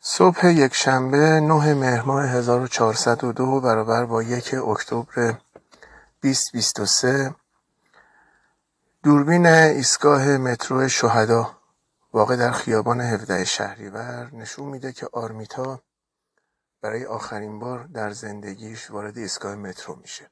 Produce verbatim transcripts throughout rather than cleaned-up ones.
صبح یکشنبه نه مهر ماه هزار و چهارصد و دو برابر با یک اکتبر بیست بیست و سه دوربین ایستگاه مترو شهدا واقع در خیابان هفده شهریور نشون میده که آرمیتا برای آخرین بار در زندگیش وارد ایستگاه مترو میشه.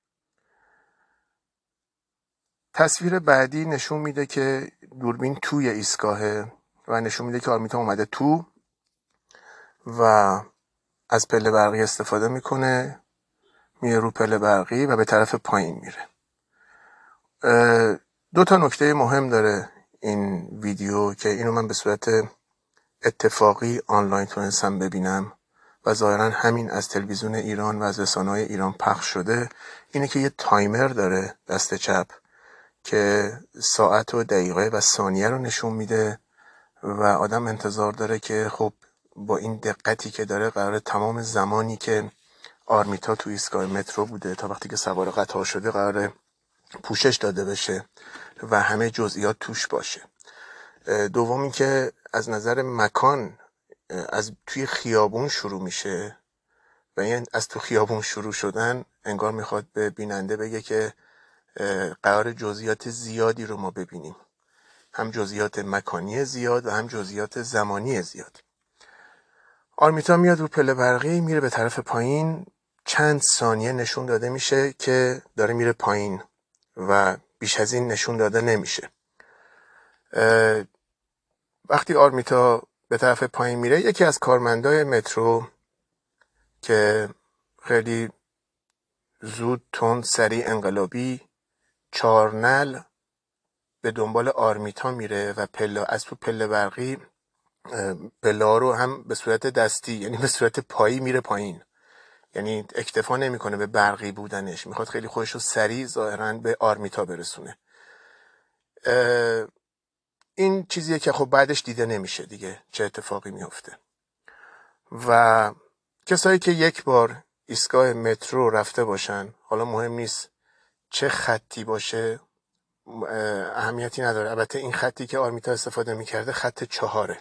تصویر بعدی نشون میده که دوربین توی ایستگاهه و نشون میده که آرمیتا اومده تو و از پله برقی استفاده میکنه، میره رو پله برقی و به طرف پایین میره. دو تا نکته مهم داره این ویدیو که اینو من به صورت اتفاقی آنلاین تونستم ببینم و ظاهرا همین از تلویزیون ایران و از رسانه‌های ایران پخش شده. اینه که یه تایمر داره دست چپ که ساعت و دقیقه و ثانیه رو نشون میده و آدم انتظار داره که خب با این دقتی که داره قراره تمام زمانی که آرمیتا تو ایستگاه مترو بوده تا وقتی که سوار قطار شده قراره پوشش داده بشه و همه جزئیات توش باشه. دومی که از نظر مکان از توی خیابون شروع میشه و این از تو خیابون شروع شدن انگار میخواد به بیننده بگه که قرار جزئیات زیادی رو ما ببینیم، هم جزئیات مکانی زیاد و هم جزئیات زمانی زیاد. آرمیتا میاد رو پله برقی میره به طرف پایین، چند ثانیه نشون داده میشه که داره میره پایین و بیش از این نشون داده نمیشه. وقتی آرمیتا به طرف پایین میره یکی از کارمندای مترو که خیلی زود تند سریع انقلابی چارنل به دنبال آرمیتا میره و پله از تو پله برقی پله ها رو هم به صورت دستی یعنی به صورت پایی میره پایین، یعنی اکتفا نمیکنه به برقی بودنش، میخواد خیلی خودش رو سریع ظاهرا به آرمیتا برسونه. این چیزیه که خب بعدش دیده نمیشه دیگه چه اتفاقی میفته. و کسایی که یک بار ایستگاه مترو رفته باشن، حالا مهم نیست چه خطی باشه، اهمیتی نداره. البته این خطی که آرمیتا استفاده میکرده خط چهاره،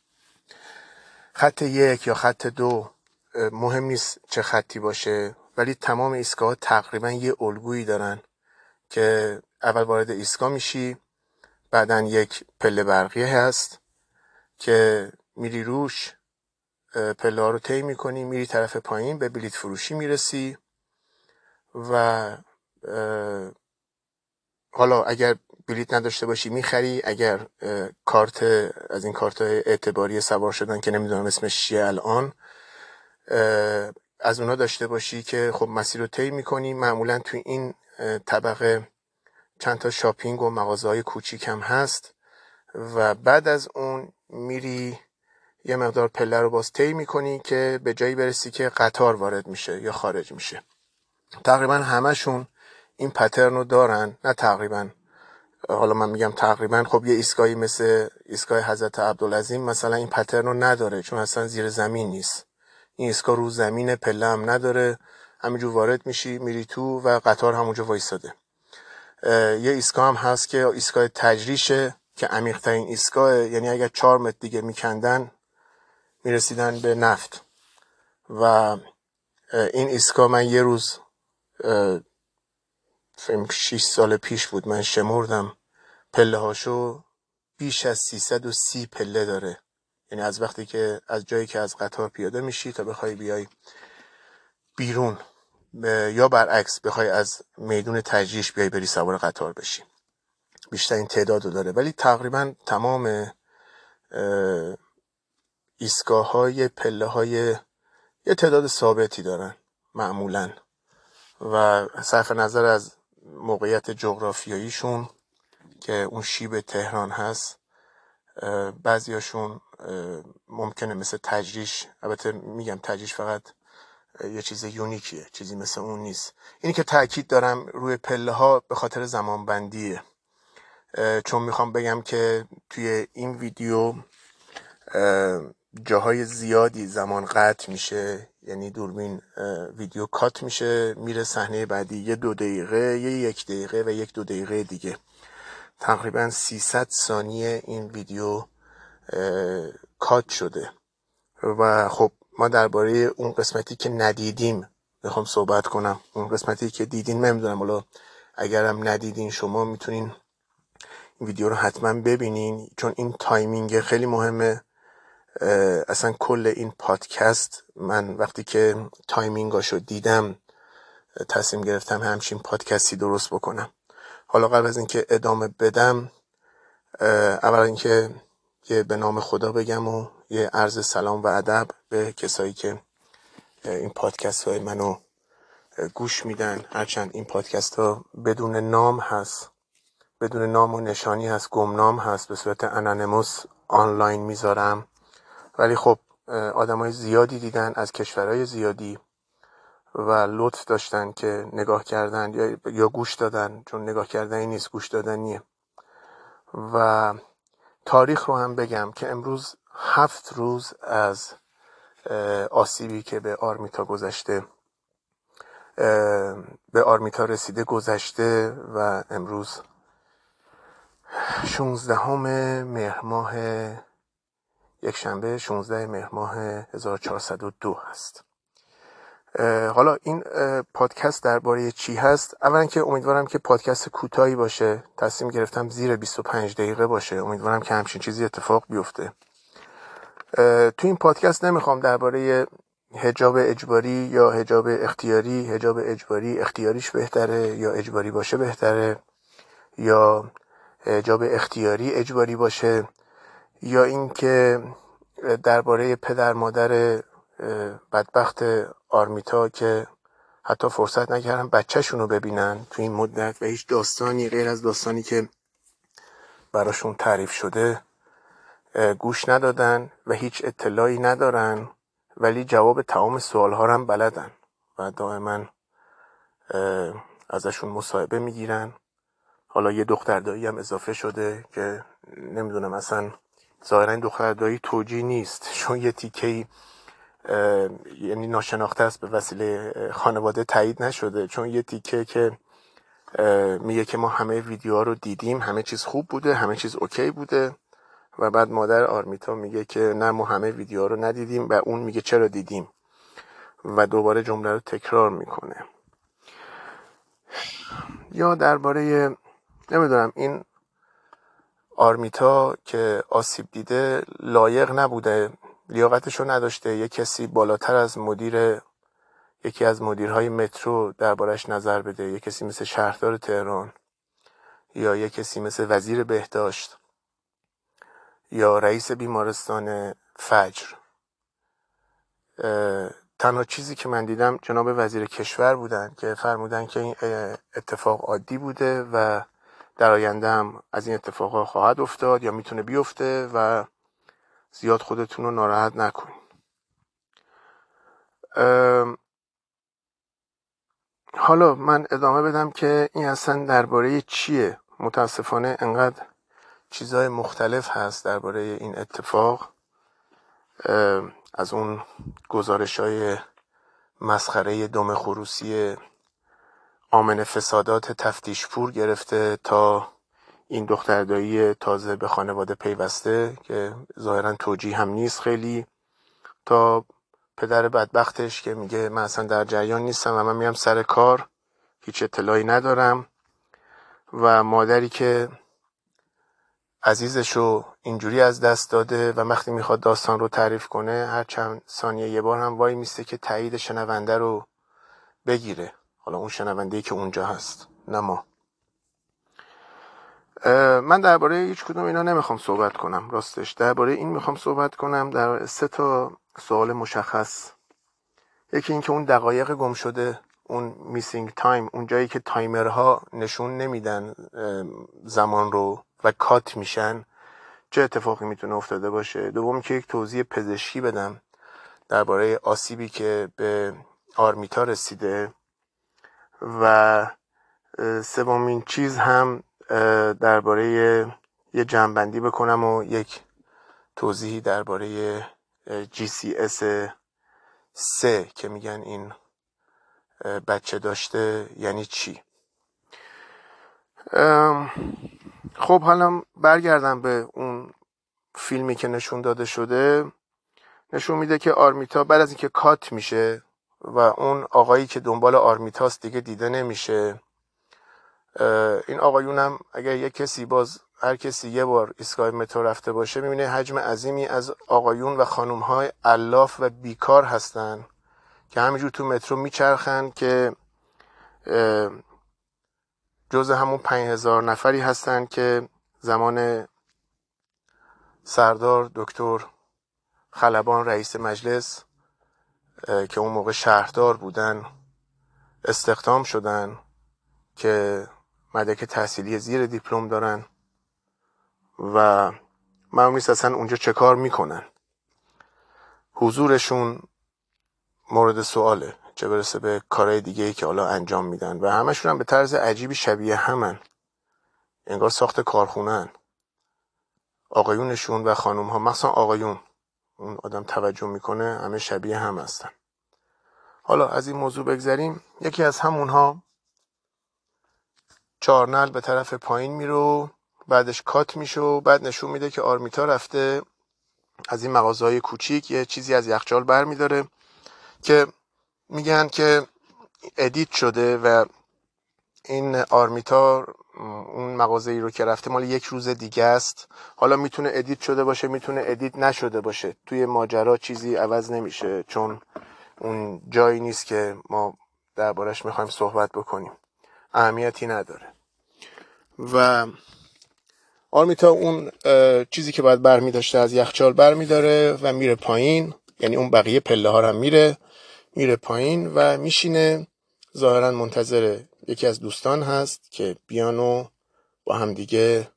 خط یک یا خط دو مهم نیست چه خطی باشه، ولی تمام ایستگاه تقریبا یه الگویی دارن که اول وارد ایستگاه میشی، بعدن یک پله برقی هست که میری روش، پله ها رو طی میکنی، میری طرف پایین به بلیط فروشی میرسی و حالا اگر بلیط نداشته باشی میخری، اگر کارت از این کارت اعتباری سوار شدن که نمیدونم اسمش چیه الان از اونا داشته باشی که خب مسیر رو طی میکنی. معمولا توی این طبقه چند تا شاپینگ و مغازه‌های کوچیک هم هست و بعد از اون میری یه مقدار پله رو باز طی میکنی که به جایی برسی که قطار وارد میشه یا خارج میشه. تقریبا همشون این پترن رو دارن، نه تقریبا، حالا من میگم تقریبا، خب یه ایستگاهی مثل ایستگاه حضرت عبدالعظیم مثلا این پترن رو نداره چون اصلا زیر زمین نیست. این ایستگاه رو زمین، پله هم نداره، همینجور وارد میشی میری تو و قطار همونجا وایساده. یه ایستگاه هم هست که ایستگاه تجریشه که عمیق ترین ایستگاه، یعنی اگر چهار متر دیگه میکندن میرسیدن به نفت. و این ایستگاه من یه روز فکر شش سال پیش بود من شمردم پله هاشو، بیش از سیصد و سی پله داره، یعنی از وقتی که از جایی که از قطار پیاده میشی تا بخوای بیای بیرون یا برعکس بخوای از میدون تجریش بیای بری سوار قطار بشی، بیشترین تعداد رو داره. ولی تقریبا تمام ایستگاه های پله های یه تعداد ثابتی دارن معمولا و صرف نظر از موقعیت جغرافیاییشون که اون شیب تهران هست، بعضیاشون ممکنه مثل تجریش، البته میگم تجریش فقط یه چیز یونیکیه، چیزی مثل اون نیست. اینی که تأکید دارم روی پله ها به خاطر زمان بندیه، چون میخوام بگم که توی این ویدیو جاهای زیادی زمان قطع میشه، یعنی دوربین ویدیو کات میشه میره صحنه بعدی، یه دو دقیقه یه یک دقیقه و یک دو دقیقه دیگه، تقریبا سیصد ثانیه این ویدیو کات شده و خب ما درباره اون قسمتی که ندیدیم میخوام صحبت کنم. اون قسمتی که دیدین نمیدونم، حالا اگرم ندیدین شما میتونین این ویدیو رو حتما ببینین، چون این تایمینگ خیلی مهمه. اصلا کل این پادکست، من وقتی که تایمینگاشو دیدم تصمیم گرفتم همچین پادکستی درست بکنم. حالا قبل از اینکه ادامه بدم، اول اینکه یه به نام خدا بگم و یه عرض سلام و ادب به کسایی که این پادکست های منو گوش میدن. هرچند این پادکست ها بدون نام هست، بدون نام و نشانی هست، گمنام هست، به صورت انانیموس آنلاین میذارم، ولی خب آدمای زیادی دیدن از کشورهای زیادی و لطف داشتن که نگاه کردن یا, یا گوش دادن، چون نگاه کردنی نیست، گوش دادنیه. و تاریخ رو هم بگم که امروز هفت روز از آسیبی که به آرمیتا گذشته به آرمیتا رسیده گذشته و امروز شانزدهم مهر ماه یک شنبه شانزدهم مهر ماه هزار و چهارصد و دو هست. حالا این پادکست درباره چی هست؟ اولا که امیدوارم که پادکست کوتاهی باشه، تصمیم گرفتم زیر بیست و پنج دقیقه باشه، امیدوارم که همچین چیزی اتفاق بیفته. تو این پادکست نمیخوام درباره حجاب اجباری یا حجاب اختیاری، حجاب اجباری اختیاریش بهتره یا اجباری باشه بهتره، یا حجاب اختیاری اجباری باشه، یا اینکه درباره پدر مادر بدبخت آرمیتا که حتی فرصت نکردن بچه‌شون رو ببینن تو این مدت و هیچ داستانی غیر از داستانی که براشون تعریف شده گوش ندادن و هیچ اطلاعی ندارن، ولی جواب تمام سوال‌ها رو هم بلدن و دائما ازشون مصاحبه میگیرن. حالا یه دختر دایی هم اضافه شده که نمیدونم، اصلا ظاهرا این دختر دایی توجیه نیست، چون یه تیکه‌ای یعنی ناشناخته است، به وسیله خانواده تایید نشده، چون یه تیکه که میگه که ما همه ویدیوها رو دیدیم، همه چیز خوب بوده، همه چیز اوکی بوده، و بعد مادر آرمیتا میگه که نه ما همه ویدیوها رو ندیدیم و اون میگه چرا دیدیم و دوباره جمله رو تکرار میکنه. یا درباره نمیدونم این آرمیتا که آسیب دیده لایق نبوده، لیاقتشو نداشته یه کسی بالاتر از مدیر یکی از مدیرهای مترو دربارش نظر بده، یه کسی مثل شهردار تهران یا یه کسی مثل وزیر بهداشت یا رئیس بیمارستان فجر. تنها چیزی که من دیدم جناب وزیر کشور بودن که فرمودن که این اتفاق عادی بوده و در آینده هم از این اتفاقا خواهد افتاد یا میتونه بیفته و زیاد خودتون رو ناراحت نکنین. حالا من ادامه بدم که این اصلا درباره چیه. متاسفانه انقدر چیزهای مختلف هست درباره این اتفاق، از اون گزارش‌های مسخره دم خروسی آمن فسادات تفتیشپور گرفته تا این دختردایی تازه به خانواده پیوسته که ظاهرا توجیه هم نیست خیلی، تا پدر بدبختش که میگه من اصلا در جریان نیستم و من میام سر کار، هیچ اطلاعی ندارم، و مادری که عزیزشو اینجوری از دست داده و وقتی میخواد داستان رو تعریف کنه هر چند ثانیه یه بار هم وای میسته که تایید شنونده رو بگیره، حالا اون شنونده‌ای که اونجا هست نه ما. من درباره هیچ کدوم اینا نمیخوام صحبت کنم، راستش درباره این میخوام صحبت کنم، در سه تا سوال مشخص. یکی این که اون دقایق گم شده، اون میسینگ تایم، اون جایی که تایمرها نشون نمیدن زمان رو و کات میشن، چه اتفاقی میتونه افتاده باشه. دوم که یک توضیح پزشکی بدم درباره آسیبی که به آرمیتا رسیده، و سومین چیز هم درباره یه جمع‌بندی بکنم و یک توضیحی درباره جی سی اس سه که میگن این بچه داشته یعنی چی. خب حالا برگردم به اون فیلمی که نشون داده شده. نشون میده که آرمیتا بعد از اینکه کات میشه و اون آقایی که دنبال آرمیتاست دیگه دیده نمیشه. این آقایونم اگر یک کسی باز هر کسی یه بار ایستگاه مترو رفته باشه میبینه حجم عظیمی از آقایون و خانوم‌های الاف و بیکار هستن که همینجور تو مترو میچرخن که جز همون پنج هزار نفری هستن که زمان سردار دکتر خلبان رئیس مجلس که اون موقع شهردار بودن استخدام شدن که مدرک تحصیلی زیر دیپلم دارن و معلوم نیست اصلا اونجا چه کار میکنن. حضورشون مورد سواله، چه برسه به کارهای دیگه ای که حالا انجام میدن و همشون هم به طرز عجیبی شبیه همن، انگار ساخت کارخونه‌ان. آقایونشون و خانوم ها، مخصوصا آقایون، اون آدم توجه میکنه همه شبیه هم هستن. حالا از این موضوع بگذریم. یکی از همونها چارنل به طرف پایین میرو، بعدش کات میشه و بعد نشون میده که آرمیتا رفته از این مغازه‌های کوچیک یه چیزی از یخچال بر میداره که میگن که ادیت شده و این آرمیتا اون مغازه‌ای رو که رفته مال یک روز دیگه است. حالا میتونه ادیت شده باشه، میتونه ادیت نشده باشه، توی ماجرا چیزی عوض نمیشه چون اون جایی نیست که ما دربارش میخوایم صحبت بکنیم، اهمیتی نداره. و آرمیتا اون چیزی که باید برمی داشته از یخچال برمی داره و میره پایین، یعنی اون بقیه پله ها هم میره میره پایین و میشینه، ظاهرا منتظر یکی از دوستان هست که بیانو با هم دیگه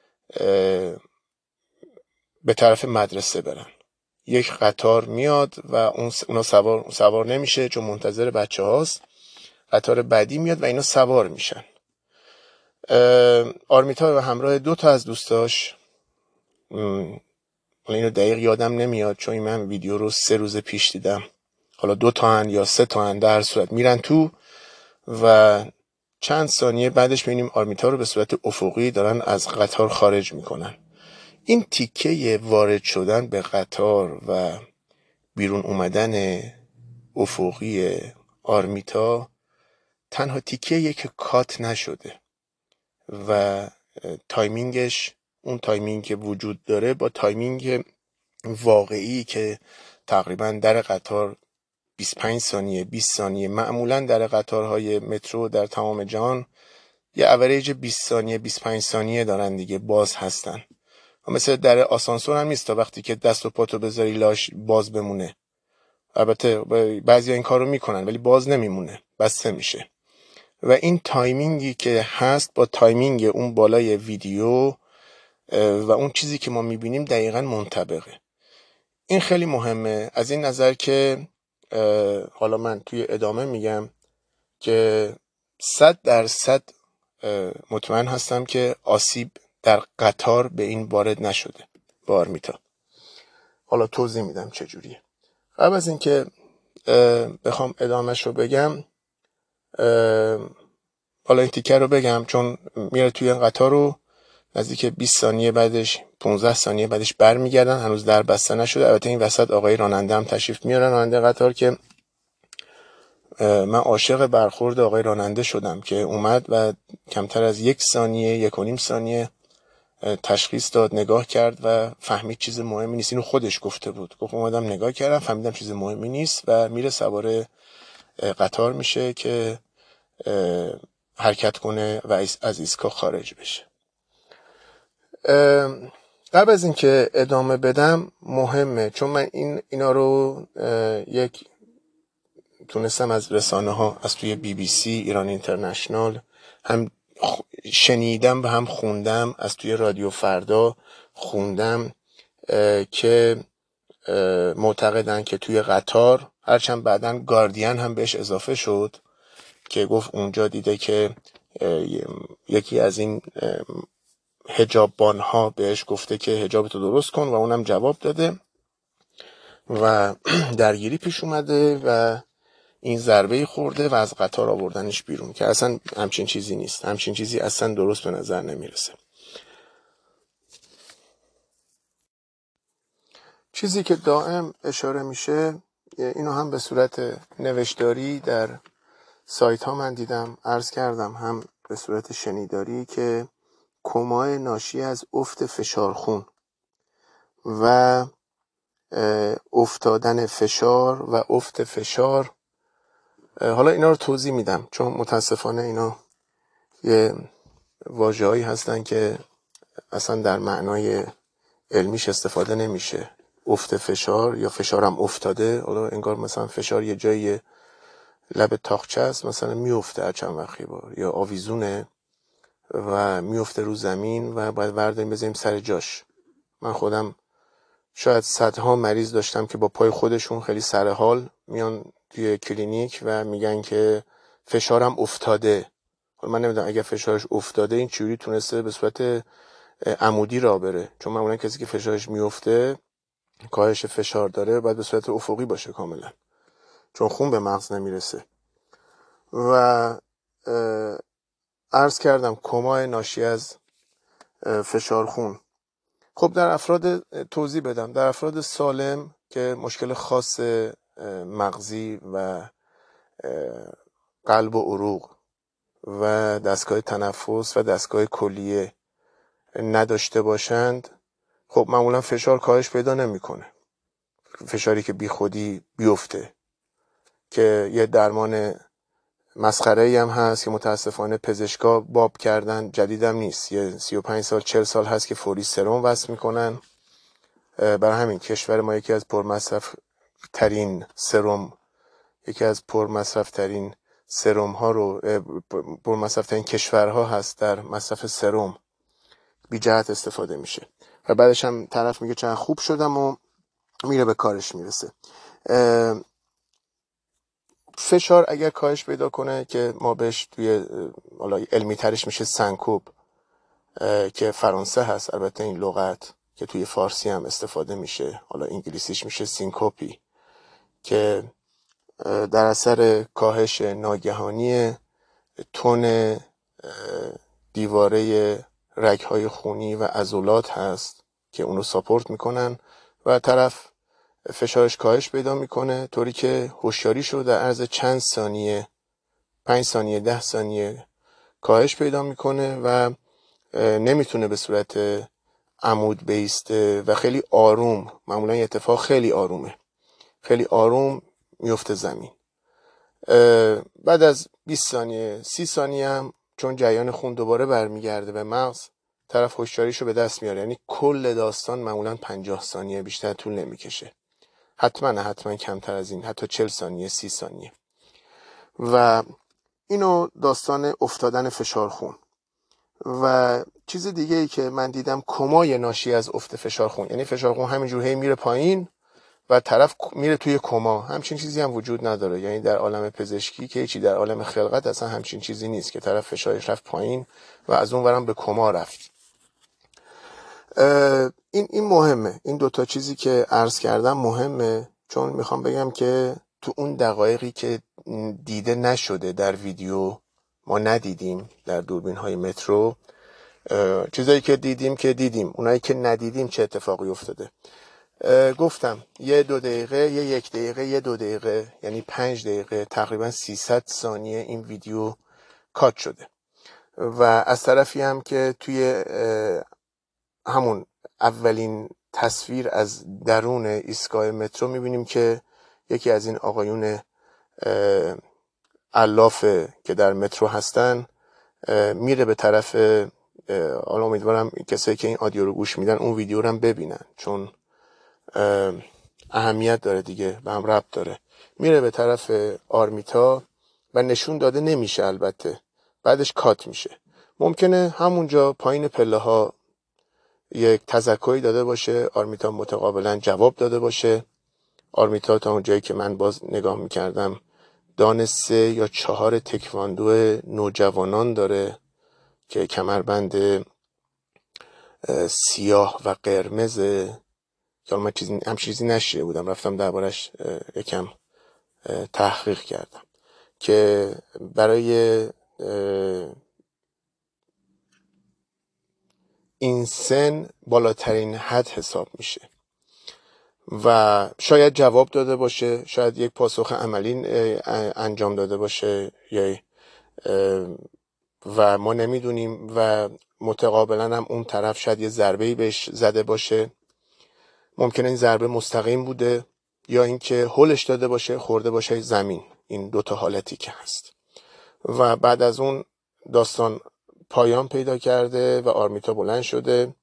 به طرف مدرسه برن. یک قطار میاد و اون اونا سوار سوار نمیشه چون منتظر بچه هاست. قطار بعدی میاد و اینا سوار میشن. آرمیتا و همراه دو تا از دوستاش، اینو دقیق یادم نمیاد چون من ویدیو رو سه روز پیش دیدم، حالا دو تا هن یا سه تا هن، در هر صورت میرن تو و چند ثانیه بعدش میبینیم آرمیتا رو به صورت افقی دارن از قطار خارج میکنن. این تیکه وارد شدن به قطار و بیرون اومدن افقی آرمیتا تنها تیکه که کات نشده و تایمینگش، اون تایمینگ که وجود داره با تایمینگ واقعی که تقریبا در قطار بیست و پنج ثانیه بیست ثانیه، معمولا در قطارهای مترو در تمام جهان یه اوریج بیست ثانیه بیست و پنج ثانیه دارن دیگه باز هستن. مثل در آسانسور هم نیست تا وقتی که دست و پاتو بذاری لاش باز بمونه. البته بعضی این کارو میکنن ولی باز نمیمونه، بسته میشه. و این تایمینگی که هست با تایمینگ اون بالای ویدیو و اون چیزی که ما میبینیم دقیقاً منطبقه. این خیلی مهمه از این نظر که حالا من توی ادامه میگم که صد درصد مطمئن هستم که آسیب در قطار به این وارد نشده با آرمیتا. حالا توضیح میدم چجوریه. قبل از اینکه بخوام ادامهش رو بگم، حالا این تیکه رو بگم چون میره توی قطار رو نزدیک بیست ثانیه بعدش پانزده ثانیه بعدش برمیگردن، هنوز در بسته نشده. البته این وسط آقای راننده هم تشریف میارن، راننده قطار، که من عاشق برخورد آقای راننده شدم که اومد و کمتر از یک ثانیه یک و نیم ثانیه تشخیص داد، نگاه کرد و فهمید چیز مهمی نیست. اینو خودش گفته بود، گفت اومدم نگاه کردم فهمیدم چیز مهمی نیست و میره سوار قطار میشه که حرکت کنه و از ایستگاه خارج بشه. قبل از اینکه ادامه بدم مهمه، چون من این اینا رو یک تونستم از رسانه ها، از توی بی بی سی، ایران اینترنشنال هم شنیدم و هم خوندم، از توی رادیو فردا خوندم که معتقدن که توی قطار، هرچند بعداً گاردین هم بهش اضافه شد که گفت اونجا دیده که یکی از این حجاببان ها بهش گفته که حجابتو درست کن و اونم جواب داده و درگیری پیش اومده و این ضربه خورده و از قطار آوردنش بیرون، که اصلا همچین چیزی نیست، همچین چیزی اصلا درست به نظر نمیرسه. چیزی که دائم اشاره میشه، اینو هم به صورت نوشتاری در سایت ها من دیدم، عرض کردم، هم به صورت شنیداری، که کما ناشی از افت فشار خون و افتادن فشار و افت فشار. حالا اینا رو توضیح میدم چون متاسفانه اینا یه واژه‌هایی هستن که اصلا در معنای علمیش استفاده نمیشه. افت فشار یا فشارم افتاده، حالا انگار مثلا فشار یه جایی لب تاقچه است مثلا میفته هر چند وقتی بار، یا آویزونه و میفته رو زمین و باید ورداریم بذاریم سر جاش. من خودم شاید صدها مریض داشتم که با پای خودشون خیلی سر حال میان توی کلینیک و میگن که فشارم افتاده. حالا من نمیدونم اگر فشارش افتاده این چجوری تونسته به صورت عمودی راه بره، چون معمولا کسی که فشارش میفته، کاهش فشار داره، باید به صورت افقی باشه کاملا، چون خون به مغز نمیرسه. و عرض کردم کما ناشی از فشار خون. خب در افراد توضیح بدم، در افراد سالم که مشکل خاص مغزی و قلب و عروق و دستگاه تنفس و دستگاه کلیه نداشته باشند، خب معمولا فشار کاهش پیدا نمیکنه. فشاری که بی خودی بیفته که یه درمان مسخره‌ای هم هست که متاسفانه پزشکا باب کردن، جدیدم نیست، یه سی و پنج سال چهل سال هست که فوری سرم وصل میکنن. برای همین کشور ما یکی از پرمصرف ترین سرم یکی از پرمصرف ترین سرم ها رو پرمصرف ترین کشورها هست در مصرف سرم، بی جهت استفاده میشه و بعدش هم طرف میگه چند خوب شدم و میره به کارش میرسه. فشار اگر کاهش پیدا کنه که ما بهش توی حالا علمی ترش میشه سنکوپ که فرانسه هست، البته این لغت که توی فارسی هم استفاده میشه، حالا انگلیسیش میشه سینکوپی، که در اثر کاهش ناگهانی تون دیواره رگ‌های خونی و عضلات هست که اونو ساپورت میکنن و طرف فشارش کاهش پیدا میکنه، طوری که هوشیاریش رو در عرض چند ثانیه، پنج ثانیه، ده ثانیه کاهش پیدا میکنه و نمیتونه به صورت عمود بیسته و خیلی آروم، معمولا این اتفاق خیلی آرومه، خیلی آروم میفته زمین. بعد از بیست ثانیه، سی ثانیه هم چون جریان خون دوباره برمیگرده به مغز، طرف هوشیاریشو به دست میاره. یعنی کل داستان معمولا پنجاه ثانیه، بیشتر طول نمیکشه. حتما نه حتما کمتر از این، حتی چهل ثانیه، سی ثانیه. و اینو داستان افتادن فشار خون. و چیز دیگه ای که من دیدم، کمای ناشی از افت فشار خون، یعنی فشار خون همینجور هی میره پایین و طرف میره توی کما. همچین چیزی هم وجود نداره، یعنی در عالم پزشکی که چی، در عالم خلقت اصلا همچین چیزی نیست که طرف فشارش رفت پایین و از اون ورم به کما رفت. این این مهمه، این دوتا چیزی که عرض کردم مهمه، چون میخوام بگم که تو اون دقایقی که دیده نشده در ویدیو، ما ندیدیم در دوربین های مترو، چیزایی که دیدیم که دیدیم، اونایی که ندیدیم چه اتفاقی افتاده. گفتم یه دو دقیقه، یه یک دقیقه، یه دو دقیقه، یعنی پنج دقیقه، تقریبا سیصد ثانیه این ویدیو کات شده. و از طرفی هم که توی همون اولین تصویر از درون ایستگاه مترو میبینیم که یکی از این آقایون علاف که در مترو هستن میره به طرف، حالا امیدوارم کسایی که این آدیو رو گوش میدن اون ویدیو رو هم ببینن چون اهمیت داره دیگه، به هم ربط داره. میره به طرف آرمیتا و نشون داده نمیشه، البته بعدش کات میشه. ممکنه همونجا پایین پله ها یک تذکری داده باشه، آرمیتا متقابلا جواب داده باشه. آرمیتا تا اون جایی که من باز نگاه میکردم دان سه یا چهار تکواندو نوجوانان داره که کمربند سیاه و قرمزه، که من چیزی هم چیزی نشیده بودم، رفتم دربارش یکم تحقیق کردم که برای این سن بالاترین حد حساب میشه و شاید جواب داده باشه، شاید یک پاسخ عملی انجام داده باشه یا و ما نمیدونیم و متقابلا هم اون طرف شاید یه ضربه‌ای بهش زده باشه. ممکنه این ضربه مستقیم بوده یا اینکه هولش داده باشه، خورده باشه زمین. این دوتا حالتی که هست. و بعد از اون داستان پایان پیدا کرده و آرمیتا بلند شده،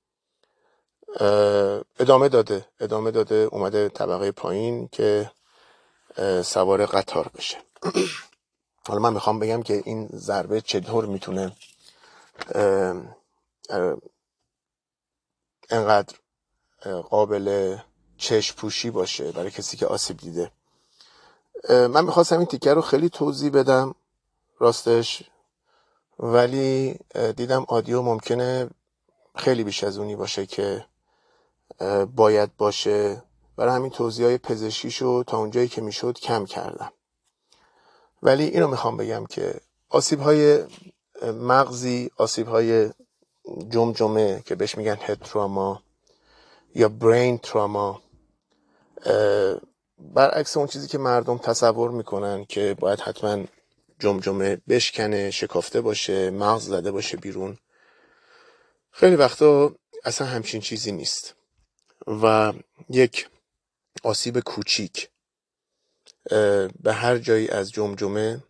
ادامه داده ادامه داده اومده طبقه پایین که سوار قطار بشه. حالا من میخوام بگم که این ضربه چطور میتونه انقدر قابل چشم پوشی باشه برای کسی که آسیب دیده. من میخواستم این تیکه رو خیلی توضیح بدم راستش، ولی دیدم آدیو ممکنه خیلی بیش از اونی باشه که باید باشه، برای همین توضیحای پزشکیشو تا اونجایی که میشد کم کردم. ولی اینو میخوام بگم که آسیب‌های مغزی، آسیب‌های جمجمه که بهش میگن هد تراما یا برین تراما، برعکس اون چیزی که مردم تصور میکنن که باید حتما جمجمه بشکنه، شکافته باشه، مغز زده باشه بیرون، خیلی وقتا اصلا همچین چیزی نیست. و یک آسیب کوچیک به هر جایی از جمجمه،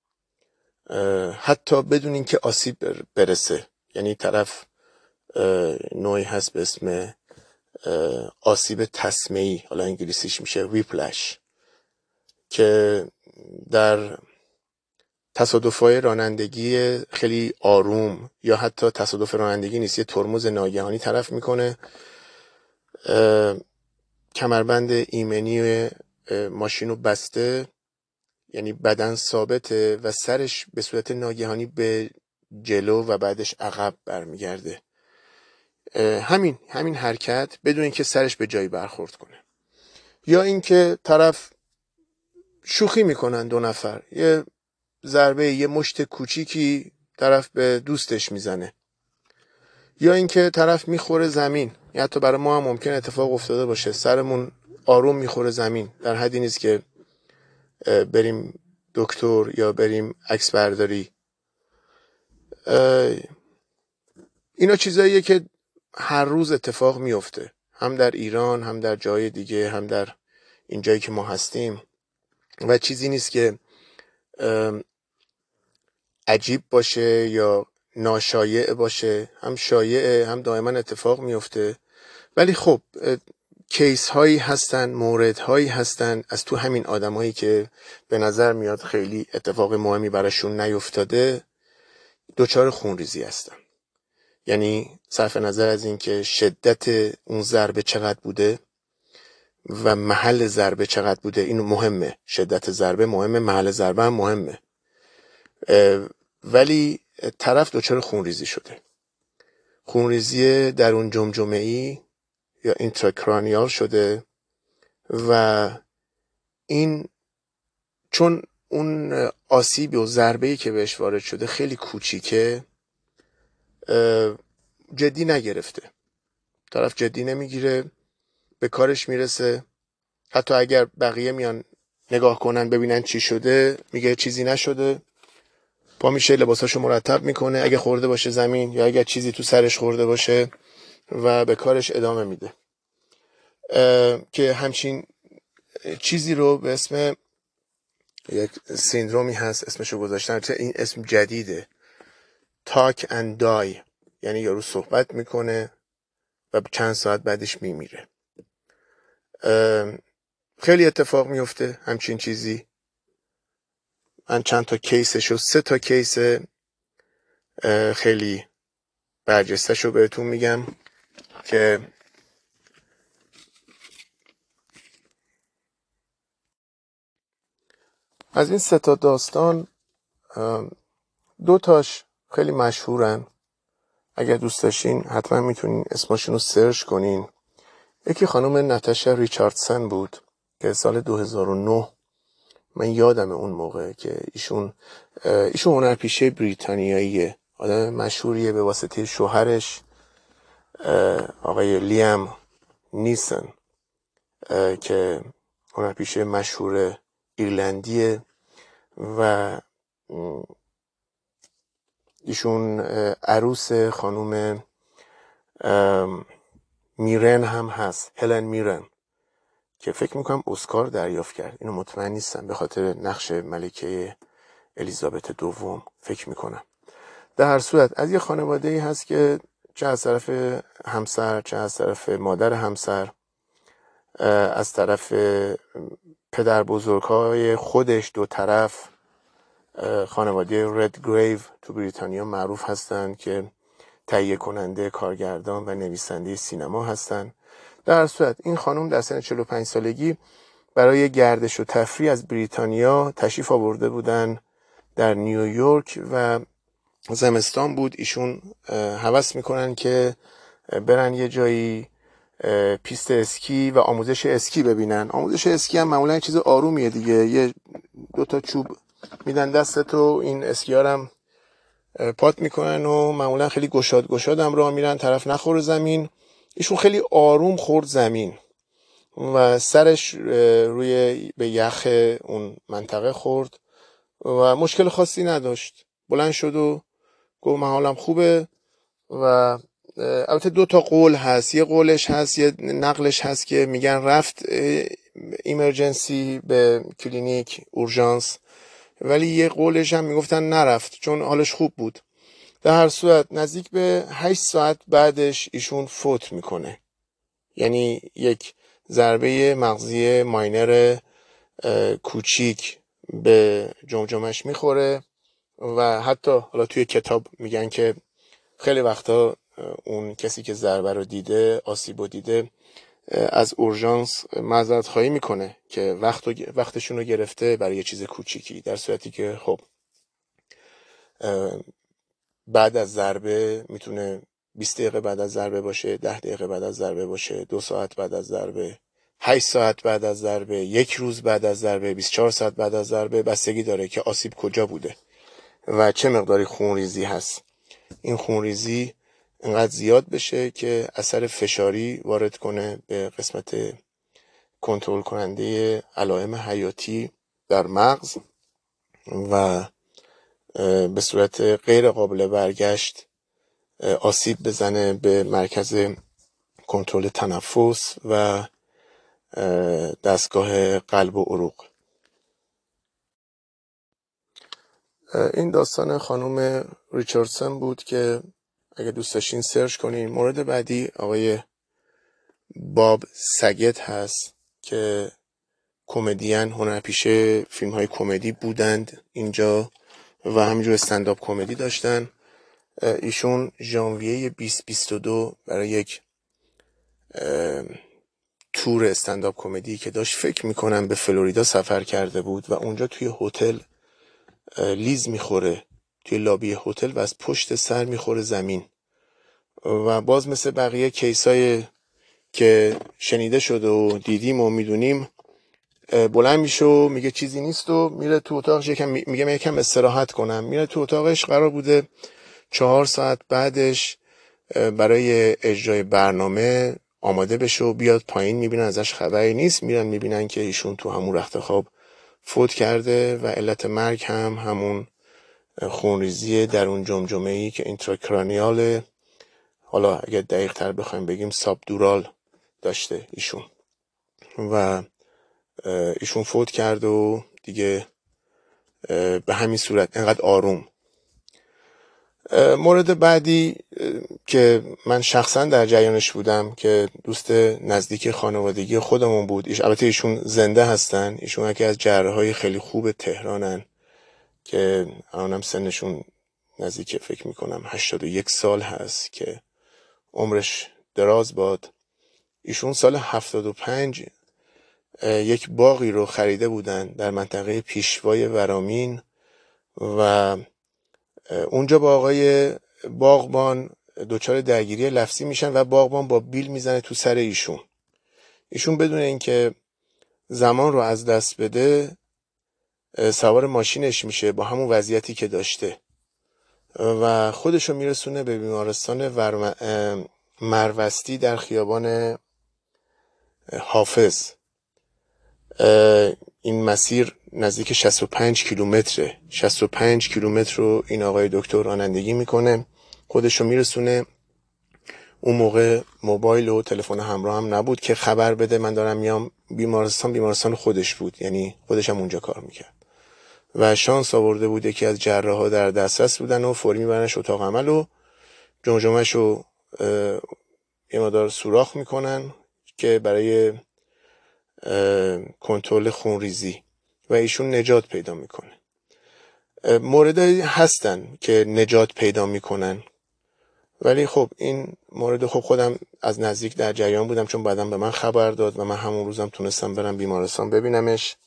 حتی بدون اینکه آسیب برسه، یعنی طرف نوعی هست به اسم آسیب تسمه‌ای، حالا انگلیسیش میشه ویپلش، که در تصادف‌های رانندگی خیلی آروم یا حتی تصادف رانندگی نیست، یه ترمز ناگهانی طرف میکنه، کمربند ایمنی ماشینو بسته، یعنی بدن ثابته و سرش به صورت ناگهانی به جلو و بعدش عقب برمیگرده. همین همین حرکت بدون اینکه سرش به جایی برخورد کنه. یا اینکه طرف شوخی میکنن دو نفر، یه ضربه یه مشت کوچیکی طرف به دوستش میزنه، یا اینکه طرف میخوره زمین. یا حتی برای ما هم ممکن اتفاق افتاده باشه، سرمون آروم میخوره زمین، در حدی نیست که بریم دکتر یا بریم عکس برداری. اینا چیزاییه که هر روز اتفاق میفته، هم در ایران، هم در جای دیگه، هم در این جایی که ما هستیم، و چیزی نیست که عجیب باشه یا ناشایع باشه، هم شایعه، هم دائما اتفاق میفته. ولی خب کیس هایی هستن، مورد هایی هستن از تو همین آدم هایی که به نظر میاد خیلی اتفاق مهمی براشون نیفتاده، دوچار خونریزی هستن. یعنی صرف نظر از این که شدت اون ضربه چقدر بوده و محل ضربه چقدر بوده، این مهمه. شدت ضربه مهمه، محل ضربه هم مهمه، ولی طرف دوچار خونریزی شده. خونریزی درون جمجمه‌ای یا اینتراکرانیال شده و این چون اون آسیب و ضربه‌ای که بهش وارد شده خیلی کوچیکه، جدی نگرفته. طرف جدی نمیگیره، به کارش میرسه. حتی اگر بقیه میان نگاه کنن ببینن چی شده، میگه چیزی نشده، پا میشه لباساشو مرتب میکنه، اگه خورده باشه زمین یا اگر چیزی تو سرش خورده باشه، و به کارش ادامه میده. که همچین چیزی رو به اسم یک سیندرومی هست، اسمشو گذاشتن، این اسم جدیده، talk and die، یعنی یارو صحبت میکنه و چند ساعت بعدش میمیره. خیلی اتفاق میفته همچین چیزی. من چند تا کیسشو، سه تا کیس خیلی برجسته‌شو بهتون میگم که از این سه تا داستان دو تاش خیلی مشهورن. اگر دوست داشتین حتما میتونین اسمشون رو سرچ کنین. یکی خانم نتاشا ریچاردسن بود که سال دو هزار و نه، من یادم اون موقع که ایشون ایشون هنرپیشه بریتانیاییه، آدم مشهوریه، به واسطه شوهرش آقای لیام نیسن که هنرپیشه مشهور ایرلندیه و ایشون عروس خانم میرن هم هست، هلن میرن، که فکر میکنم اسکار دریافت کرد. اینو مطمئن نیستم، به خاطر نقش ملکه الیزابت دوم فکر میکنم. در هر صورت از یه خانواده ای هست که چه از طرف همسر چه از طرف مادر همسر، از طرف پدر بزرگای خودش دو طرف، خانواده ردگریو تو بریتانیا معروف هستند که تهیه کننده، کارگردان و نویسنده سینما هستند. در هر صورت این خانم در سن چهل و پنج سالگی برای گردش و تفریح از بریتانیا تشریف آورده بودن در نیویورک و زمستان بود. ایشون هوس میکنن که برن یه جایی پیست اسکی و آموزش اسکی ببینن. آموزش اسکی هم معمولا چیز آرومیه دیگه، یه دو تا چوب میدن دستت و این اسکیارم پات میکنن و معمولا خیلی گشاد گشاد هم راه میرن، طرف نخوره زمین. ایشون خیلی آروم خورد زمین و سرش روی به یخ اون منطقه خورد و مشکل خاصی نداشت. بلند شد و گفت من حالم خوبه. و البته دو تا قول هست، یه قولش هست، یه نقلش هست که میگن رفت ایمرجنسی به کلینیک اورژانس، ولی یه قولش هم میگفتن نرفت چون حالش خوب بود. در هر صورت نزدیک به هشت ساعت بعدش ایشون فوت میکنه. یعنی یک ضربه مغزی ماینر کوچیک به جمجمش میخوره و حتی حالا توی کتاب میگن که خیلی وقتا اون کسی که ضربه رو دیده، آسیب رو دیده، از اورژانس معذرت خواهی میکنه که وقت وقتشون رو گرفته برای یه چیز کوچیکی، در صورتی که خب بعد از ضربه میتونه بیست دقیقه بعد از ضربه باشه، ده دقیقه بعد از ضربه باشه، دو ساعت بعد از ضربه، هشت ساعت بعد از ضربه، یک روز بعد از ضربه، بیست و چهار ساعت بعد از ضربه. بستگی داره که آسیب کجا بوده و چه مقداری خونریزی هست. این خونریزی انقدر زیاد بشه که اثر فشاری وارد کنه به قسمت کنترل کننده علائم حیاتی در مغز و به صورت غیر قابل برگشت آسیب بزنه به مرکز کنترل تنفس و دستگاه قلب و عروق. این داستان خانم ریچاردسون بود که اگه دوست داشتین سرچ کنین. مورد بعدی آقای باب سگت هست که کمدین، هنرپیشه فیلم های کمدی بودند اینجا و همینجور استندآپ کمدی داشتن. ایشون ژانویه بیست بیست و دو برای یک تور استندآپ کمدی که داشت، فکر میکنم به فلوریدا سفر کرده بود و اونجا توی هتل لیز میخوره، توی لابی هتل و از پشت سر میخوره زمین و باز مثل بقیه کیسای که شنیده شده و دیدیم و میدونیم بلند میشه و میگه چیزی نیست و میره تو اتاقش، یکم میگه من یکم استراحت کنم. میره تو اتاقش، قرار بوده چهار ساعت بعدش برای اجرای برنامه آماده بشه و بیاد پایین. میبینن ازش خبری نیست، میرن میبینن که ایشون تو همون رخت خواب فوت کرده و علت مرگ هم همون خونریزی درون جمجمه‌ای که اینتراکرانیال، حالا اگه دقیق تر بخوایم بگیم سابدورال داشته ایشون و ایشون فوت کرد و دیگه به همین صورت انقدر آروم. مورد بعدی که من شخصا در جریانش بودم که دوست نزدیک خانوادگی خودمون بود، ایش البته ایشون زنده هستن، ایشون یکی از جراحای خیلی خوب تهرانن که الانم سنشون نزدیک فکر میکنم هشتاد و یک سال هست که عمرش دراز باد. ایشون سال هفتاد و پنج یک باغی رو خریده بودن در منطقه پیشوای ورامین و اونجا با آقای باغبان دچار درگیری لفظی میشن و باغبان با بیل میزنه تو سر ایشون. ایشون بدون اینکه زمان رو از دست بده سوار ماشینش میشه با همون وضعیتی که داشته و خودشو میرسونه به بیمارستان مروستی در خیابان حافظ این مسیر نزدیک شصت و پنج کیلومتره. شصت و پنج کیلومتر رو این آقای دکتر رانندگی میکنه، خودش رو میرسونه. اون موقع موبایل و تلفن همراه هم نبود که خبر بده من دارم میام بیمارستان. بیمارستان خودش بود، یعنی خودش هم اونجا کار میکرد و شانس آورده بود یکی از جراحا در دسترس بودن و فوری میبرنش اتاق عمل و جمجمه‌ش رو یه مقدار سوراخ میکنن که برای کنترل خونریزی و ایشون نجات پیدا میکنه. موردی هستن که نجات پیدا میکنن، ولی خب این مورد خب خودم از نزدیک در جریان بودم چون بعدم به من خبر داد و من همون روزم تونستم برم بیمارستان ببینمش.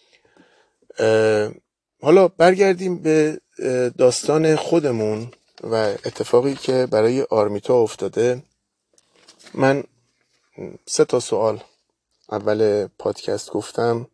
حالا برگردیم به داستان خودمون و اتفاقی که برای آرمیتا افتاده. من سه تا سوال اول پادکست گفتم.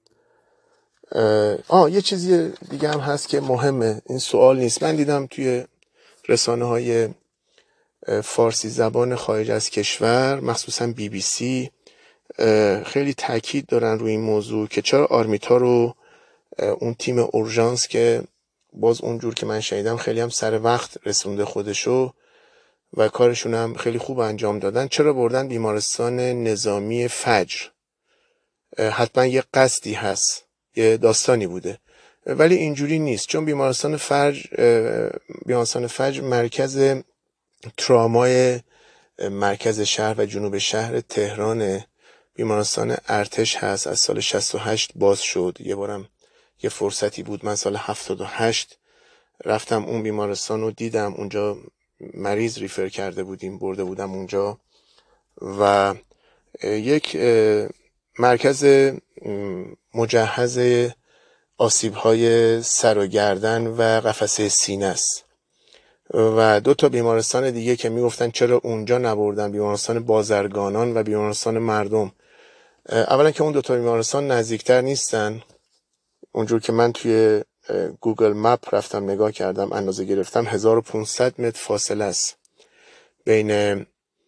آه یه چیزی دیگه هم هست که مهمه، این سوال نیست. من دیدم توی رسانه های فارسی زبان خارج از کشور، مخصوصا بی بی سی، خیلی تاکید دارن روی این موضوع که چرا آرمیتا رو اون تیم اورژانس که باز اونجور که من شنیدم خیلی هم سر وقت رسونده خودشو و کارشون هم خیلی خوب انجام دادن، چرا بردن بیمارستان نظامی فجر؟ حتما یه قصدی هست، یه داستانی بوده، ولی اینجوری نیست. چون بیمارستان فجر بیمارستان فجر مرکز ترامای مرکز شهر و جنوب شهر تهران. بیمارستان ارتش هست، از سال شصت و هشت باز شد. یه بارم یه فرصتی بود، من سال هفتاد و هشت رفتم اون بیمارستان رو دیدم، اونجا مریض ریفر کرده بودیم، برده بودم اونجا و یک مرکز مجهز آسیب‌های سر و گردن و قفسه سینه است. و دو تا بیمارستان دیگه که میگفتن چرا اونجا نبردن، بیمارستان بازرگانان و بیمارستان مردم. اولا که اون دو تا بیمارستان نزدیکتر نیستن، اونجور که من توی گوگل مپ رفتم نگاه کردم اندازه گرفتم هزار و پانصد متر فاصله است بین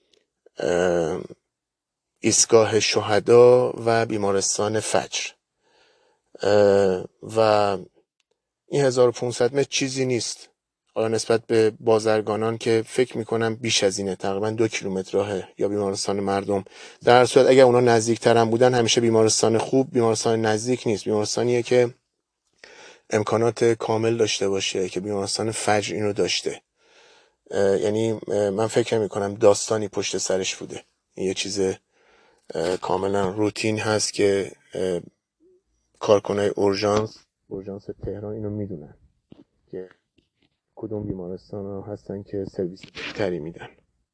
ایستگاه شهدا و بیمارستان فجر و این هزار و پانصد متر چیزی نیست. حالا نسبت به بازرگانان که فکر میکنم بیش از اینه، تقریبا دو کیلومتر راهه، یا بیمارستان مردم. در هر صورت اگر اونا نزدیکتر هم بودن، همیشه بیمارستان خوب بیمارستان نزدیک نیست. بیمارستانیه که امکانات کامل داشته باشه که بیمارستان فجر اینو داشته. یعنی من فکر میکنم داستانی پشت سرش بوده. یه چیز کاملا روتین هست که کارکنای اورژانس اورژانس تهران اینو میدونن که کدوم بیمارستان ها هستن که سرویس بهتری میدن.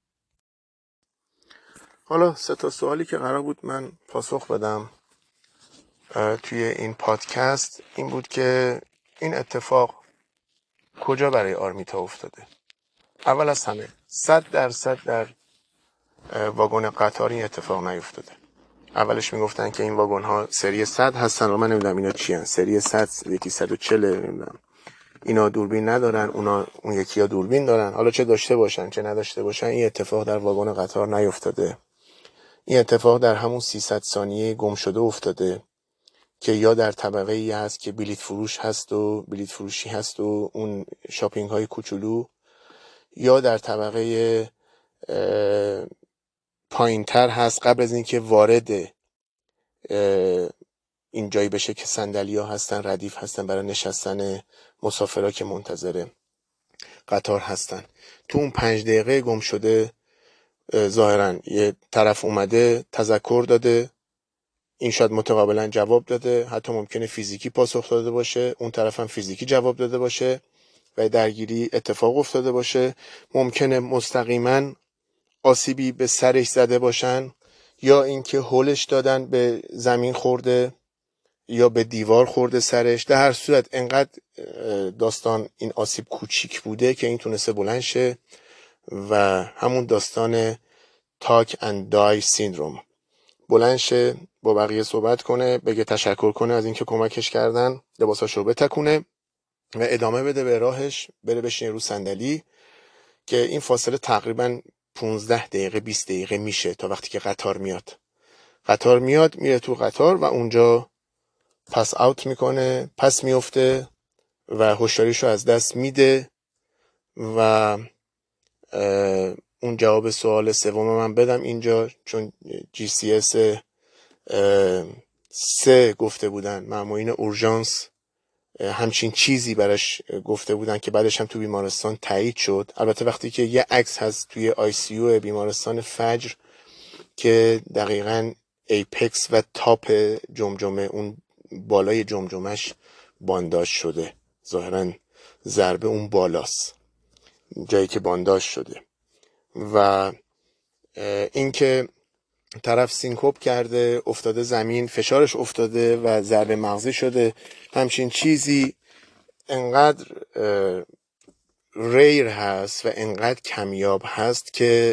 حالا سه تا سوالی که قرار بود من پاسخ بدم توی این پادکست این بود که این اتفاق کجا برای آرمیتا افتاده. اول از همه صد درصد در واگن قطار این اتفاق نیفتاده. اولش میگفتن که این واگن ها سری صد هستن و من نمیدونم اینا چی هستن. سری صد یکی صد و چهل نمیدونم. اینا دوربین ندارن، اونا اون یکی ها دوربین دارن. حالا چه داشته باشن چه نداشته باشن، این اتفاق در واگن قطار نیفتاده. این اتفاق در همون سیصد ثانیه گم شده افتاده که یا در طبقه ای هست که بلیت فروش هست و بلیت فروشی هست و اون شاپینگ های کوچولو، یا در طبقه پایین تر هست قبل از اینکه وارد این جایی بشه که صندلی ها هستن، ردیف هستن برای نشستن مسافرها که منتظر قطار هستن. تو اون پنج دقیقه گم شده ظاهرا یه طرف اومده تذکر داده، این شاید متقابلا جواب داده، حتی ممکنه فیزیکی پاسخ داده باشه، اون طرف هم فیزیکی جواب داده باشه و درگیری اتفاق افتاده باشه. ممکنه مستقیما آسیبی به سرش زده باشن، یا اینکه هولش دادن به زمین خورده یا به دیوار خورده سرش. در هر صورت انقدر داستان این آسیب کوچیک بوده که این تونسته بلند شه و همون داستان تاک اند دای سیندروم، بلند شه با بقیه صحبت کنه، بگه تشکر کنه از اینکه کمکش کردن، لباساشو بتکونه و ادامه بده به راهش، بره بشینه رو صندلی که این فاصله تقریبا پونزده دقیقه بیست دقیقه میشه تا وقتی که قطار میاد. قطار میاد میره تو قطار و اونجا پس اوت میکنه، پس میفته و هوشیاریشو از دست میده و اون جواب سوال سوم من بدم اینجا، چون جی سی اس سه گفته بودن، مامورین اورژانس همچین چیزی براش گفته بودن که بعدش هم تو بیمارستان تایید شد. البته وقتی که یه عکس هست توی آی سی یو بیمارستان فجر که دقیقاً ایپکس و تاپ جمجمه، اون بالای جمجمش بانداژ شده، ظاهراً ضربه اون بالاست، جایی که بانداژ شده. و این که طرف سینکوپ کرده، افتاده زمین، فشارش افتاده و ضربه مغزی شده، همچین چیزی انقدر ریر هست و انقدر کمیاب هست که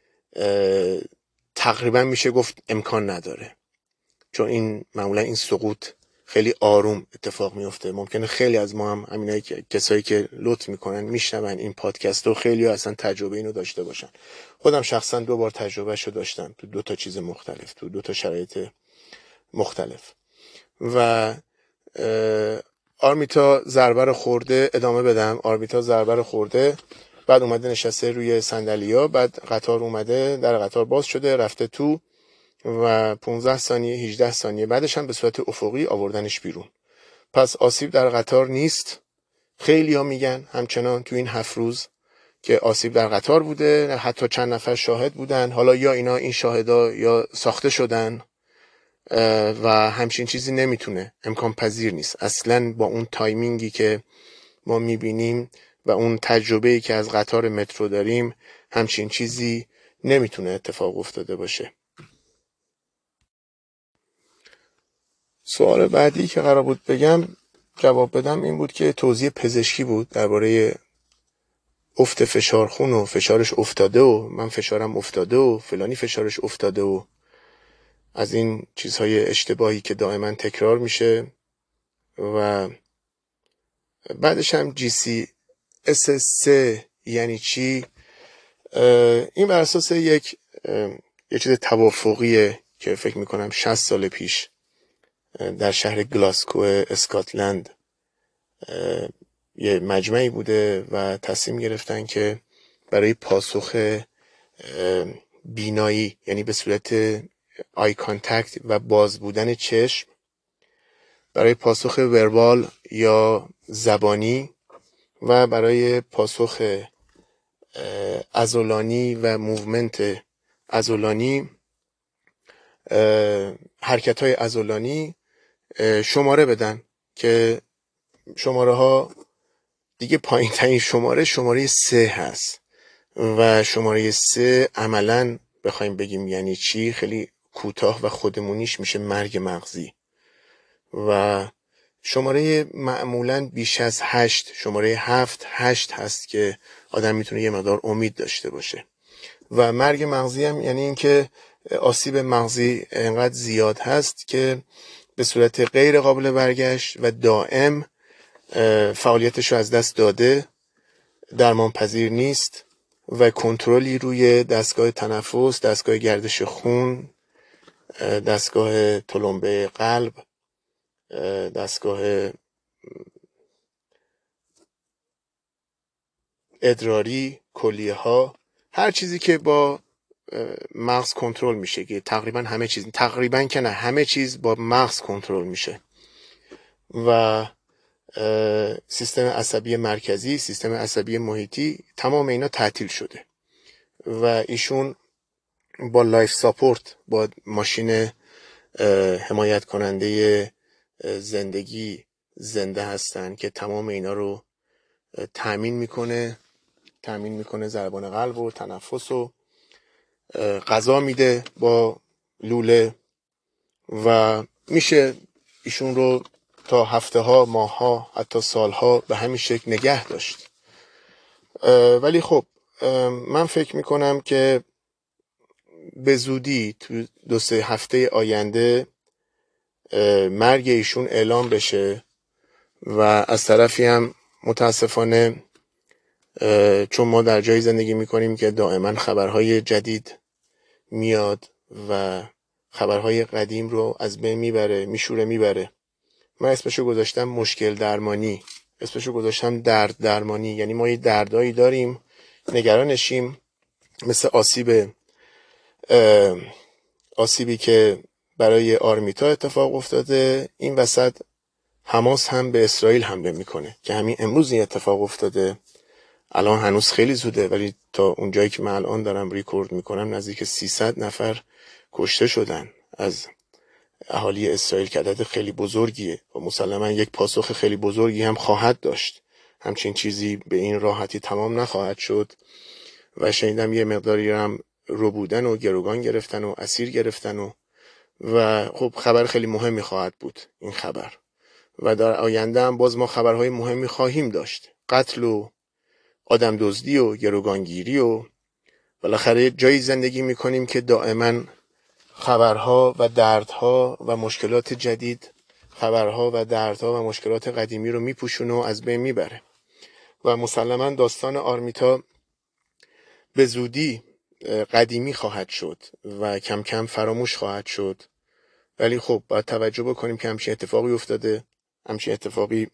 تقریبا میشه گفت امکان نداره، چون این معمولا این سقوط خیلی آروم اتفاق میفته. ممکنه خیلی از ما هم همینایی که کسایی که لطف میکنن میشنون این پادکست رو، خیلی ها اصلا تجربه اینو داشته باشن. خودم شخصا دو بار تجربهشو داشتم تو دو تا چیز مختلف، تو دو تا شرایط مختلف. و آرمیتا ضربه رو خورده، ادامه بدم. آرمیتا ضربه رو خورده، بعد اومده نشسته روی صندلی‌ها، بعد قطار اومده، در قطار باز شده، رفته تو و پانزده ثانیه هجده ثانیه بعدش هم به صورت افقی آوردنش بیرون. پس آسیب در قطار نیست. خیلی ها میگن همچنان تو این هفت روز که آسیب در قطار بوده، حتی چند نفر شاهد بودن. حالا یا اینا این شاهدا یا ساخته شدن و همچین چیزی نمیتونه، امکان پذیر نیست اصلا با اون تایمینگی که ما میبینیم و اون تجربه‌ای که از قطار مترو داریم. همچین چیزی نمیتونه اتفاق افتاده باشه. سوال بعدی که قرار بود بگم جواب بدم این بود که توضیح پزشکی بود درباره افت فشار خون و فشارش افتاده و من فشارم افتاده و فلانی فشارش افتاده و از این چیزهای اشتباهی که دائما تکرار میشه. و بعدش هم جی سی اس سه یعنی چی؟ این بر اساس یک یه چیز توافقیه که فکر میکنم شصت سال پیش در شهر گلاسکو اسکاتلند یه مجمعی بوده و تصمیم گرفتن که برای پاسخ بینایی، یعنی به صورت آی کانتکت و باز بودن چشم، برای پاسخ وربال یا زبانی و برای پاسخ عضلانی و موومنت عضلانی، حرکت های عضلانی شماره بدن که شماره ها دیگه پایین ترین شماره شماره سه هست و شماره سه عملاً بخوایم بگیم یعنی چی خیلی کوتاه و خودمونیش میشه مرگ مغزی. و شماره معمولاً بیش از هشت، شماره هفت هشت هست که آدم میتونه یه مقدار امید داشته باشه. و مرگ مغزی هم یعنی این که آسیب مغزی انقدر زیاد هست که به صورت غیر قابل برگشت و دائم فعالیتش رو از دست داده، درمان پذیر نیست و کنترلی روی دستگاه تنفس، دستگاه گردش خون، دستگاه تلمبه قلب، دستگاه ادراری، کلیه ها، هر چیزی که با مغز کنترل میشه، که تقریبا همه چیز، تقریبا که نه همه چیز با مغز کنترل میشه. و سیستم عصبی مرکزی، سیستم عصبی محیطی، تمام اینا تعطیل شده و ایشون با لایف ساپورت، با ماشین حمایت کننده زندگی زنده هستن که تمام اینا رو تأمین میکنه تأمین میکنه ضربان قلب و تنفس و غذا میده با لوله و میشه ایشون رو تا هفته ها، ماه ها، حتی سال ها به همین شکل نگه داشت. ولی خب من فکر میکنم که به زودی تو دو سه هفته آینده مرگ ایشون اعلام بشه و از طرفی هم متاسفانه چون ما در جایی زندگی میکنیم که دائما خبرهای جدید میاد و خبرهای قدیم رو از بین میبره، میشوره میبره من اسمشو گذاشتم مشکل درمانی، اسمشو گذاشتم درد درمانی. یعنی ما یه دردایی داریم، نگرانشیم، مثل آسیب آسیبی که برای آرمیتا اتفاق افتاده. این وسط حماس هم به اسرائیل حمله میکنه که همین امروز این اتفاق افتاده. الان هنوز خیلی زوده، ولی تا اونجایی که من الان دارم ریکورد میکنم نزدیک سیصد نفر کشته شدن از اهالی اسرائیل، که عدد خیلی بزرگیه و مسلما یک پاسخ خیلی بزرگی هم خواهد داشت. همچین چیزی به این راحتی تمام نخواهد شد و شنیدم یه مقداری هم رو بودن و گروگان گرفتن و اسیر گرفتن و و خب خبر خیلی مهمی خواهد بود این خبر، و در آینده هم باز ما خبرهای مهمی خواهیم داشت، قتل و آدم دزدی و گروگانگیری و بالاخره جایی زندگی میکنیم که دائما خبرها و دردها و مشکلات جدید، خبرها و دردها و مشکلات قدیمی رو میپوشونه و از بین میبره. و مسلما داستان آرمیتا به زودی قدیمی خواهد شد و کم کم فراموش خواهد شد. ولی خب باید توجه بکنیم که همچین اتفاقی افتاده. همچین اتفاقی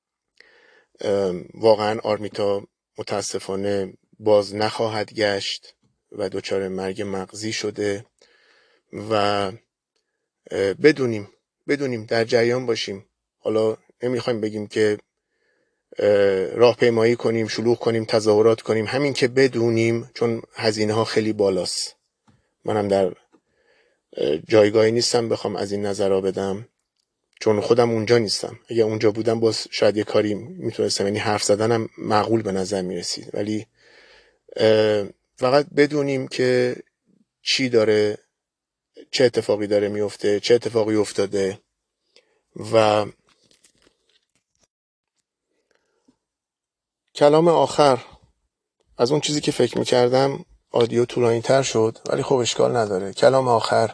واقعا آرمیتا متاسفانه باز نخواهد گشت و دچار مرگ مغزی شده و بدونیم بدونیم در جریان باشیم. حالا نمیخوایم بگیم که راهپیمایی کنیم، شلوغ کنیم، تظاهرات کنیم، همین که بدونیم، چون هزینه ها خیلی بالاست. منم در جایگاهی نیستم بخوام از این نظرها بدم، چون خودم اونجا نیستم. اگه اونجا بودم باز شاید یه کاری میتونستم، یعنی حرف زدنم معقول به نظر میرسید. ولی فقط بدونیم که چی داره، چه اتفاقی داره میفته، چه اتفاقی افتاده. و کلام آخر، از اون چیزی که فکر میکردم آدیو طولانی تر شد، ولی خب اشکال نداره. کلام آخر،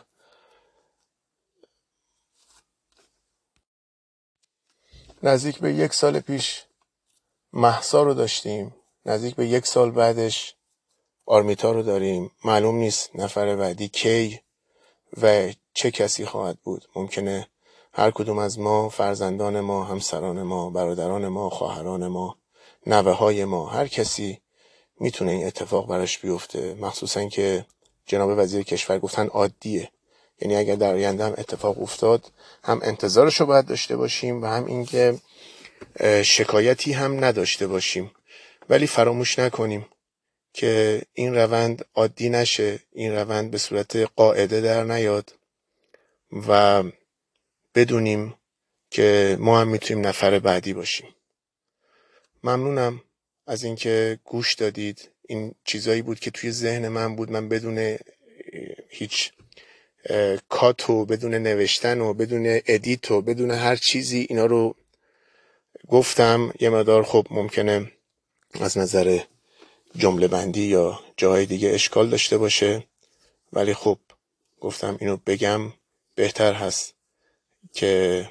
نزدیک به یک سال پیش مهسا رو داشتیم، نزدیک به یک سال بعدش آرمیتا رو داریم. معلوم نیست نفر بعدی کی و چه کسی خواهد بود. ممکنه هر کدوم از ما، فرزندان ما، همسران ما، برادران ما، خواهران ما، نوه های ما، هر کسی میتونه این اتفاق براش بیفته. مخصوصا که جناب وزیر کشور گفتن عادیه، یعنی اگر در آینده هم اتفاق افتاد هم انتظارش رو باید داشته باشیم و هم اینکه شکایتی هم نداشته باشیم. ولی فراموش نکنیم که این روند عادی نشه، این روند به صورت قاعده در نیاد و بدونیم که ما هم میتونیم نفر بعدی باشیم. ممنونم از اینکه گوش دادید. این چیزایی بود که توی ذهن من بود، من بدون هیچ کات و بدون نوشتن و بدون ادیت و بدون هر چیزی اینا رو گفتم. یه مقدار خب ممکنه از نظر جمله بندی یا جاهای دیگه اشکال داشته باشه، ولی خب گفتم اینو بگم، بهتر هست که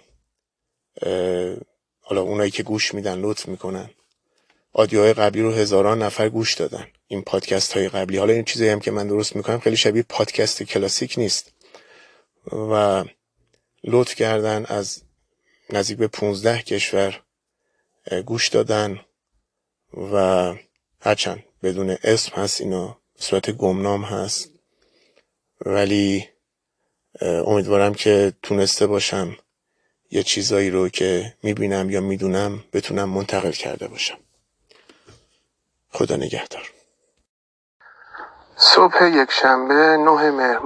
حالا اونایی که گوش میدن لطف میکنن. آدیوهای قبلی رو هزاران نفر گوش دادن، این پادکست های قبلی. حالا این چیزایی هم که من درست میکنم خیلی شبیه پادکست کلاسیک نیست و لطف کردن. از نزدیک به پونزده کشور گوش دادن و هرچند بدون اسم هست، اینا صورت گمنام هست، ولی امیدوارم که تونسته باشم یه چیزایی رو که میبینم یا میدونم بتونم منتقل کرده باشم. خدا نگهدار. صبح یک شنبه نه مهر